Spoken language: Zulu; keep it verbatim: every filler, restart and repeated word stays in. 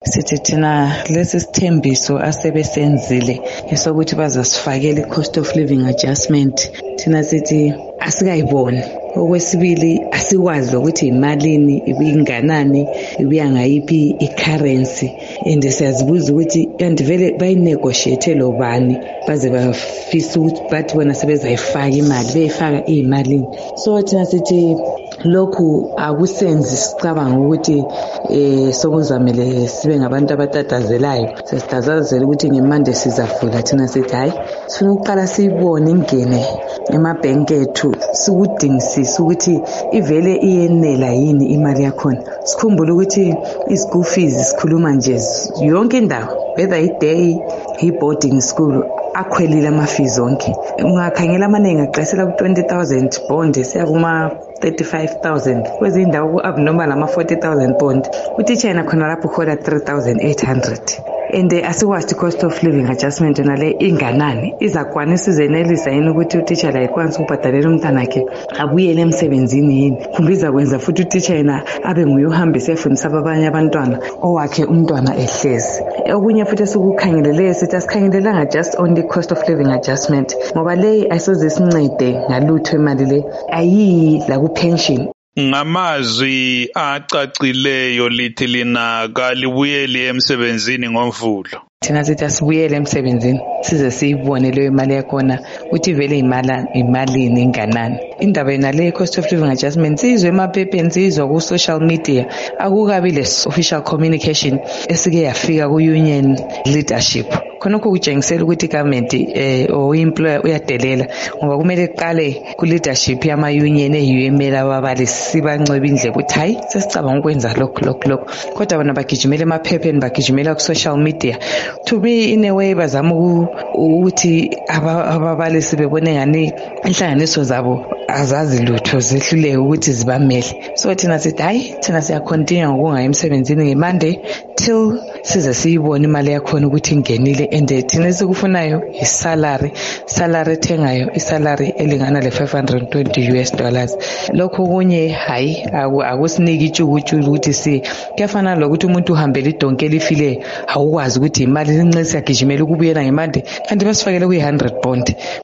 sithi thina lesi sithembiso asebesenzile esokuthi bazasifakela i-cost of living adjustment, thina sithi asikayiboni. Okwesibili, asikwazi ukuthi imalini, ibinganani, ibiya ngayiphi i-currency, and siyazibuza ukuthi kanti vele bayinegotiate lo bani baze bafisa ukuthi bathi bona sebezayifaka imali, beyifaka iyimalini. So thina sithi lokhu akusenzi sicabanga ukuthi eh sokuzamele sibe ngabantu abatatazelayo. Sesitatazela ukuthi ngemande sizavula, thina sithi hayi sifuna ukuqala siyibone ingene emabhenki ethu, sikudingisisa ukuthi ivele iyenela yini imali yakhona. Sikhumbule ukuthi i-school fees sikhuluma nje yonke indawo, whether i-day, i-boarding school, akhwelile ama-fees onke. Ungakhangela amaningi aqesela ku-twenty thousand bond siya kuma thirty-five thousand, kwezinye indawo ku-abnormal ama-forty thousand bond. Utitsha yena khona lapho ukhola three thousand eight hundred. And asikwazi i-cost of living adjustment yona le inganani, izakwanisa izenelisa yini ukuthi utitsha la ikwanisa ukubhadalela umntanakhe abuyele emsebenzini yini, kumbe izakwenza futhi utitsha yena abe nguye uhambise efundisa abanye abantwana owakhe umntwana ehlezi. Okunye futhi esikukhangeleleyo sithi asikhangelelanga just only cost of living adjustment, ngoba le ayisoze sincede ngalutho imali le, ayiyi la ku-pension. Ngamazwi acacileyo lithi lina kalibuyeli emsebenzini ngomvulo. Thina sithi asibuyele emsebenzini size siyibone leyo imali yakhona ukuthi vele imali imalini enganani. Indaba yena le cost of living adjustment sizwe emaphepheni, sizwe ku social media, akukabi le official communication esike yafika ku union leadership. Khonokho kutshengisela ukuthi government eh o employer uyadelela, ngoba kumele iqale ku leadership yama union eyimela ababalisi sibancweba indle ukuthi hayi sesicabanga ukwenza lokho lokho lokho, kodwa bona bagijimela emaphepheni, bagijimela ku social media. To me in a way bazama ukuthi ababalisi bebone ngani inhlanganiso zabo azazi lutho, zehluleke ukuthi zibamele. So thina sithi hayi thina siya continue ngokunga emsebenzini ngeMonday till size siyibone imali yakhona ukuthi ingenile, and thina sikufunayo isalary salary ethengayo, isalary elingana le five hundred twenty US dollars. Lokho kunye hayi akusiniki ijukuju ukuthi si kuyafana lokuthi umuntu uhambela idonke elifile awukwazi ukuthi imali lincesi yagijimela ukubuyela ngeMonday kanti basifakele ku one hundred bond.